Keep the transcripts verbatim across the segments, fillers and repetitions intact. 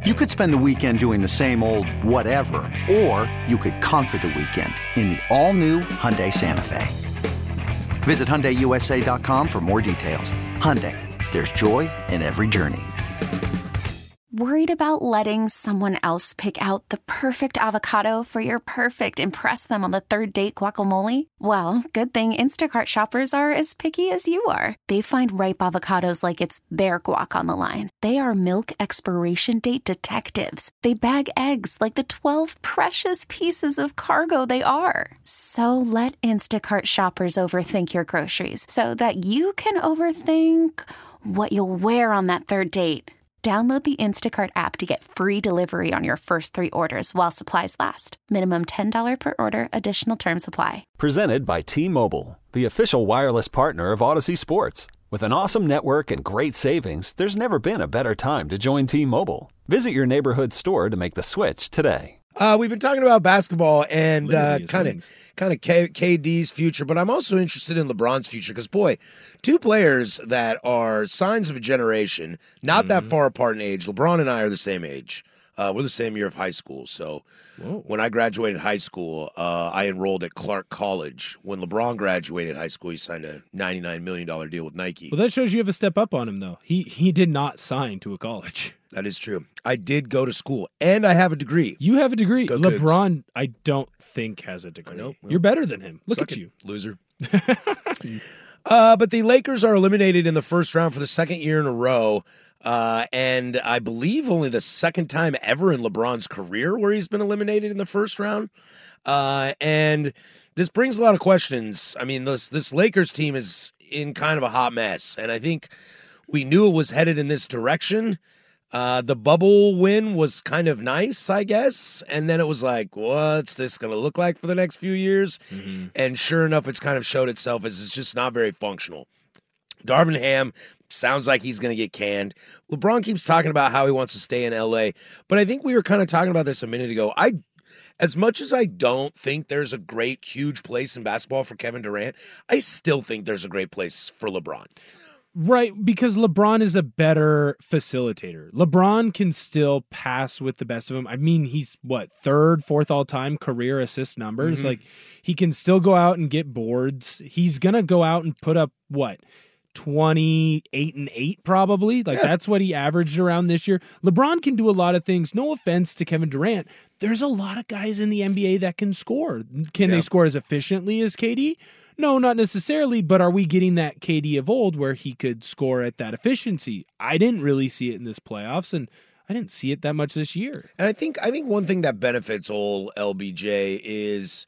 You could spend the weekend doing the same old whatever, or you could conquer the weekend in the all-new Hyundai Santa Fe. Visit Hyundai U S A dot com for more details. Hyundai, there's joy in every journey. Worried about letting someone else pick out the perfect avocado for your perfect impress them on the third date guacamole? Well, good thing Instacart shoppers are as picky as you are. They find ripe avocados like it's their guac on the line. They are milk expiration date detectives. They bag eggs like the twelve precious pieces of cargo they are. So let Instacart shoppers overthink your groceries so that you can overthink what you'll wear on that third date. Download the Instacart app to get free delivery on your first three orders while supplies last. Minimum ten dollars per order. Additional terms apply. Presented by T-Mobile, the official wireless partner of Odyssey Sports. With an awesome network and great savings, there's never been a better time to join T-Mobile. Visit your neighborhood store to make the switch today. Uh, we've been talking about basketball and uh, kind of kind of K- KD's future, but I'm also interested in LeBron's future because, boy, two players that are signs of a generation, not mm-hmm. that far apart in age. LeBron and I are the same age. Uh, we're the same year of high school. So Whoa. when I graduated high school, uh, I enrolled at Clark College. When LeBron graduated high school, he signed a ninety-nine million dollars deal with Nike. Well, that shows you have a step up on him, though. He he did not sign to a college. That is true. I did go to school, and I have a degree. You have a degree. Go LeBron, Cougs. I don't think, has a degree. Know, well, You're better than him. Look at it, you. Loser. uh, but the Lakers are eliminated in the first round for the second year in a row, uh, and I believe only the second time ever in LeBron's career where he's been eliminated in the first round. Uh, and this brings a lot of questions. I mean, this this Lakers team is in kind of a hot mess, and I think we knew it was headed in this direction. Uh, the bubble win was kind of nice, I guess. And then it was like, what's this going to look like for the next few years? Mm-hmm. And sure enough, it's kind of showed itself as it's just not very functional. Darvin Ham sounds like he's going to get canned. LeBron keeps talking about how he wants to stay in L A. But I think we were kind of talking about this a minute ago. I, as much as I don't think there's a great, huge place in basketball for Kevin Durant, I still think there's a great place for LeBron. Right, because LeBron is a better facilitator. LeBron can still pass with the best of them. I mean, he's, what, third, fourth all-time career assist numbers? Mm-hmm. Like, he can still go out and get boards. He's going to go out and put up, what, twenty-eight and eight probably? Like, yeah. That's what he averaged around this year. LeBron can do a lot of things. No offense to Kevin Durant. There's a lot of guys in the N B A that can score. Can yeah. they score as efficiently as K D? No, not necessarily, but are we getting that K D of old where he could score at that efficiency? I didn't really see it in this playoffs, and I didn't see it that much this year. And I think I think one thing that benefits old L B J is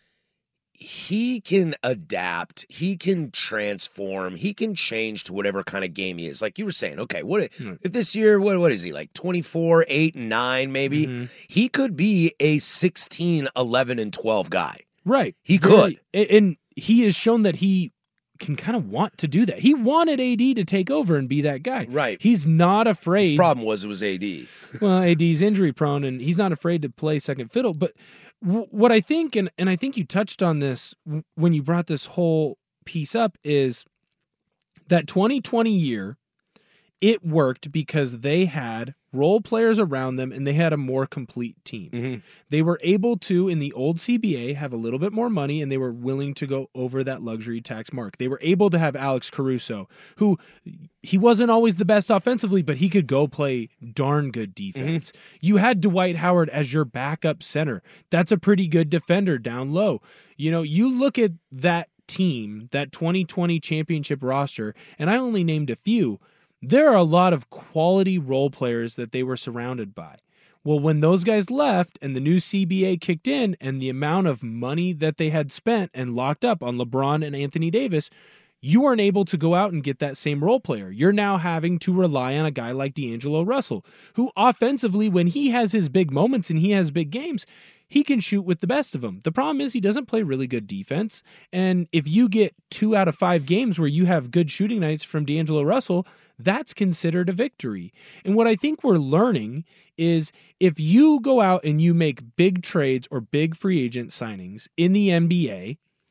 he can adapt, he can transform, he can change to whatever kind of game he is. Like you were saying, okay, what mm-hmm. if this year, what what is he, like twenty-four, eight, and nine maybe? Mm-hmm. He could be a sixteen, eleven, and twelve guy. Right. He could. Really, and he has shown that he can kind of want to do that. He wanted A D to take over and be that guy. Right. He's not afraid. His problem was it was A D. Well, A D's injury prone, and he's not afraid to play second fiddle. But w- what I think, and, and I think you touched on this w- when you brought this whole piece up, is that twenty twenty year, it worked because they had role players around them and they had a more complete team. Mm-hmm. They were able to, in the old C B A, have a little bit more money, and they were willing to go over that luxury tax mark. They were able to have Alex Caruso, who he wasn't always the best offensively, but he could go play darn good defense. Mm-hmm. You had Dwight Howard as your backup center. That's a pretty good defender down low. You know, you look at that team, that twenty twenty championship roster, and I only named a few. There are a lot of quality role players that they were surrounded by. Well, when those guys left and the new C B A kicked in and the amount of money that they had spent and locked up on LeBron and Anthony Davis, you weren't able to go out and get that same role player. You're now having to rely on a guy like D'Angelo Russell, who offensively, when he has his big moments and he has big games, he can shoot with the best of them. The problem is he doesn't play really good defense. And if you get two out of five games where you have good shooting nights from D'Angelo Russell, that's considered a victory. And what I think we're learning is if you go out and you make big trades or big free agent signings in the N B A,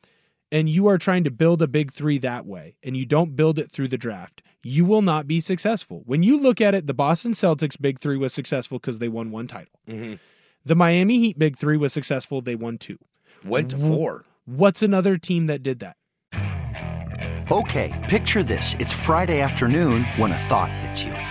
and you are trying to build a big three that way, and you don't build it through the draft, you will not be successful. When you look at it, the Boston Celtics big three was successful because they won one title. Mm-hmm. The Miami Heat big three was successful. They won two. Went to four. What's another team that did that? Okay, picture this. It's Friday afternoon when a thought hits you.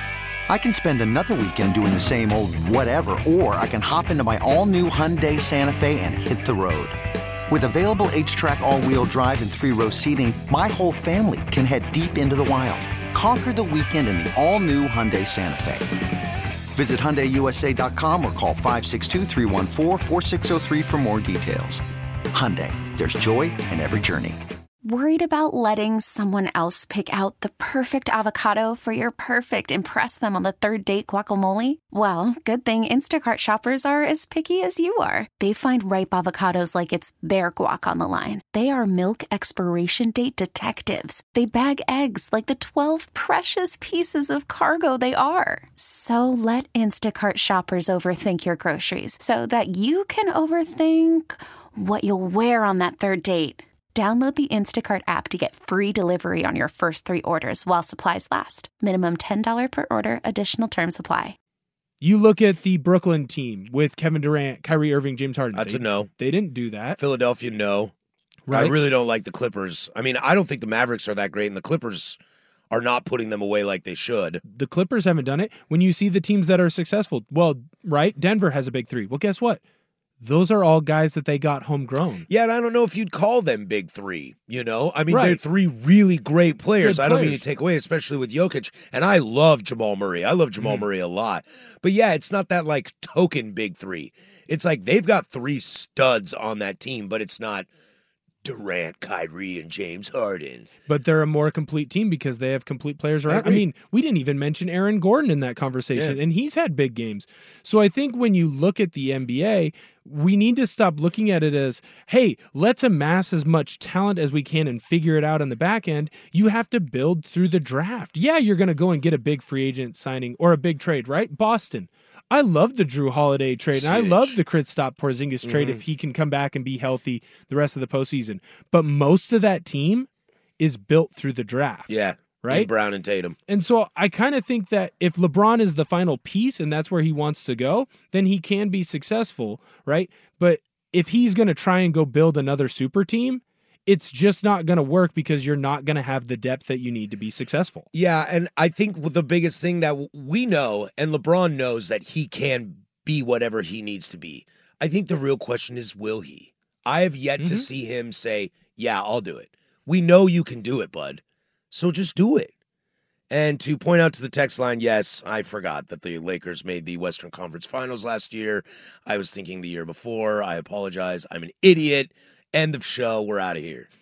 I can spend another weekend doing the same old whatever, or I can hop into my all-new Hyundai Santa Fe and hit the road. With available H-Track all-wheel drive and three-row seating, my whole family can head deep into the wild. Conquer the weekend in the all-new Hyundai Santa Fe. Visit Hyundai U S A dot com or call five six two, three one four, four six zero three for more details. Hyundai, there's joy in every journey. Worried about letting someone else pick out the perfect avocado for your perfect impress them on the third date guacamole? Well, good thing Instacart shoppers are as picky as you are. They find ripe avocados like it's their guac on the line. They are milk expiration date detectives. They bag eggs like the twelve precious pieces of cargo they are. So let Instacart shoppers overthink your groceries so that you can overthink what you'll wear on that third date. Download the Instacart app to get free delivery on your first three orders while supplies last. Minimum ten dollars per order. Additional terms apply. You look at the Brooklyn team with Kevin Durant, Kyrie Irving, James Harden. That's they, a no. They didn't do that. Philadelphia, no. Right? I really don't like the Clippers. I mean, I don't think the Mavericks are that great, and the Clippers are not putting them away like they should. The Clippers haven't done it. When you see the teams that are successful, well, right, Denver has a big three. Well, guess what? Those are all guys that they got homegrown. Yeah, and I don't know if you'd call them big three, you know? I mean, Right. they're three really great players. Good I don't mean players. to take away, especially with Jokic. And I love Jamal Murray. I love Jamal Mhm. Murray a lot. But yeah, it's not that like token big three. It's like they've got three studs on that team, but it's not Durant, Kyrie, and James Harden. But they're a more complete team because they have complete players around. I, agree. mean, we didn't even mention Aaron Gordon in that conversation, Yeah. and he's had big games. So I think when you look at the N B A, we need to stop looking at it as, hey, let's amass as much talent as we can and figure it out on the back end. You have to build through the draft. Yeah, you're going to go and get a big free agent signing or a big trade, right? Boston. I love the Drew Holiday trade, and I Siege. love the Kristaps Porzingis trade if he can come back and be healthy the rest of the postseason. But most of that team is built through the draft. Yeah. Right? And Brown and Tatum. And so I kind of think that if LeBron is the final piece and that's where he wants to go, then he can be successful, right? But if he's going to try and go build another super team, it's just not going to work because you're not going to have the depth that you need to be successful. Yeah, and I think the biggest thing that we know, and LeBron knows that he can be whatever he needs to be. I think the real question is, will he? I have yet Mm-hmm. to see him say, yeah, I'll do it. We know you can do it, bud. So just do it. And to point out to the text line, yes, I forgot that the Lakers made the Western Conference Finals last year. I was thinking the year before. I apologize. I'm an idiot. End of show. We're out of here.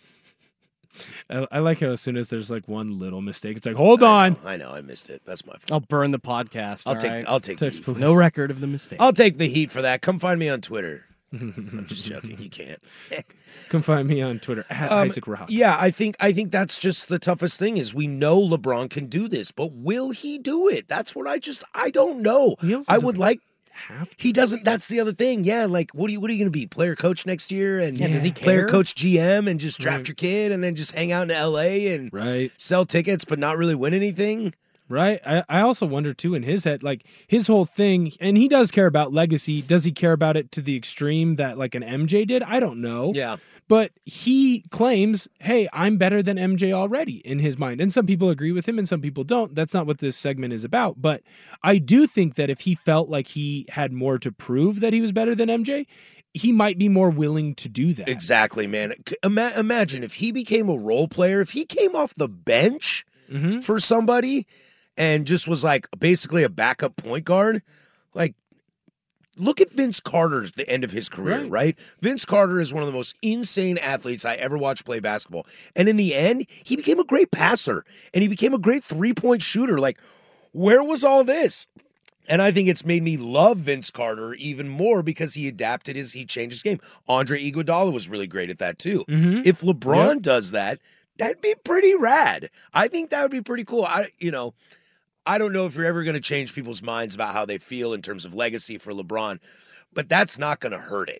I, I like how as soon as there's like one little mistake, it's like, hold I on. know, I know. I missed it. That's my fault. I'll burn the podcast. I'll all take. right? I'll take. The Text heat. police. No record of the mistake. I'll take the heat for that. Come find me on Twitter. I'm just joking. You can't. Come find me on Twitter at Um, Isaac Rock. Yeah, I think I think that's just the toughest thing is we know LeBron can do this, but will he do it? That's what I just I don't know. He also I would doesn't like Have to. he doesn't. That's the other thing. Yeah, like what are you what are you going to be? Player coach next year and Yeah, does he player care? coach G M and just draft Right. your kid and then just hang out in L A and Right. sell tickets but not really win anything? Right. I, I also wonder too in his head, like his whole thing, and he does care about legacy. Does he care about it to the extreme that like an M J did? I don't know. Yeah. But he claims, hey, I'm better than M J already in his mind. And some people agree with him and some people don't. That's not what this segment is about. But I do think that if he felt like he had more to prove that he was better than M J, he might be more willing to do that. Exactly, man. C- Ima- imagine if he became a role player, if he came off the bench Mm-hmm. for somebody and just was like basically a backup point guard, like look at Vince Carter's the end of his career, Right. right? Vince Carter is one of the most insane athletes I ever watched play basketball. And in the end, he became a great passer and he became a great three-point shooter. Like, where was all this? And I think it's made me love Vince Carter even more because he adapted his, he changed his game. Andre Iguodala was really great at that too. Mm-hmm. If LeBron Yep. does that, that'd be pretty rad. I think that would be pretty cool. I, you know, I don't know if you're ever going to change people's minds about how they feel in terms of legacy for LeBron, but that's not going to hurt it.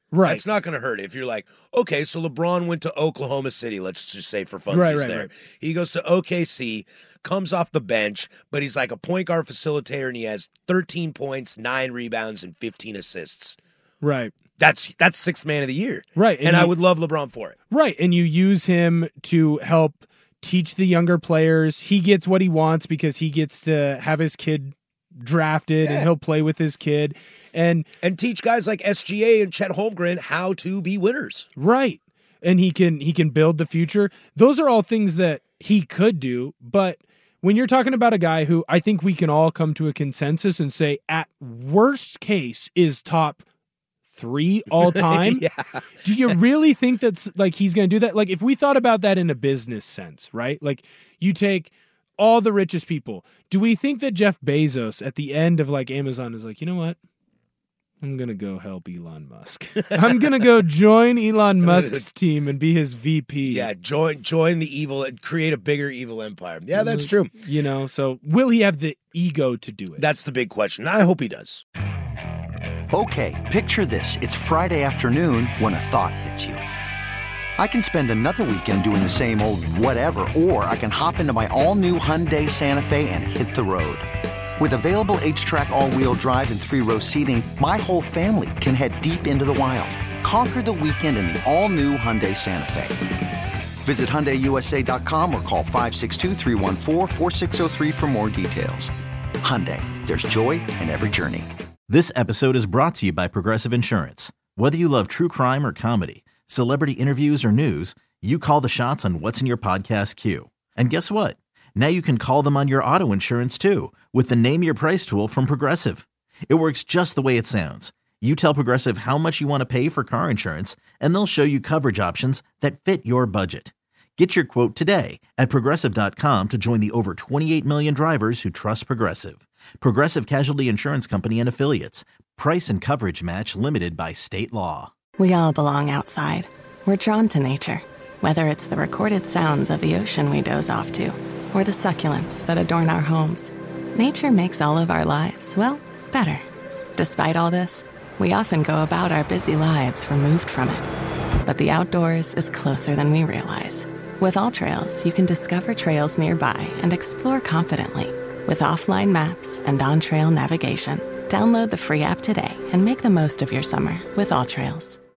Right. That's not going to hurt if you're like, okay, so LeBron went to Oklahoma City, let's just say for funsies Right, right, there. right. He goes to O K C, comes off the bench, but he's like a point guard facilitator, and he has thirteen points, nine rebounds, and fifteen assists. Right. That's that's sixth man of the year. Right. And, And I you- would love LeBron for it. Right. And you use him to help teach the younger players. He gets what he wants because he gets to have his kid drafted Yeah. and he'll play with his kid. And And teach guys like S G A and Chet Holmgren how to be winners. right. And he can he can build the future. Those are all things that he could do, but when you're talking about a guy who I think we can all come to a consensus and say at worst case is top three all time. Yeah. Do you really think that's like he's going to do that? Like if we thought about that in a business sense, right? Like you take all the richest people. Do we think that Jeff Bezos at the end of like Amazon is like, you know what? I'm going to go help Elon Musk. I'm going to go join Elon Musk's team and be his V P. Yeah, join join the evil and create a bigger evil empire. Yeah, that's true. You know, so will he have the ego to do it? That's the big question. I hope he does. Okay, picture this. It's Friday afternoon when a thought hits you. I can spend another weekend doing the same old whatever, or I can hop into my all-new Hyundai Santa Fe and hit the road. With available H-Track all-wheel drive and three-row seating, my whole family can head deep into the wild. Conquer the weekend in the all-new Hyundai Santa Fe. Visit Hyundai U S A dot com or call five six two, three one four, four six zero three for more details. Hyundai, there's joy in every journey. This episode is brought to you by Progressive Insurance. Whether you love true crime or comedy, celebrity interviews or news, you call the shots on what's in your podcast queue. And guess what? Now you can call them on your auto insurance too with the Name Your Price tool from Progressive. It works just the way it sounds. You tell Progressive how much you want to pay for car insurance, and they'll show you coverage options that fit your budget. Get your quote today at Progressive dot com to join the over twenty-eight million drivers who trust Progressive. Progressive Casualty Insurance Company and Affiliates. Price and coverage match limited by state law. We all belong outside. We're drawn to nature, whether it's the recorded sounds of the ocean we doze off to, or the succulents that adorn our homes. Nature makes all of our lives, well, better. Despite all this, we often go about our busy lives removed from it. But the outdoors is closer than we realize. With AllTrails, you can discover trails nearby and explore confidently. With offline maps and on-trail navigation, download the free app today and make the most of your summer with AllTrails.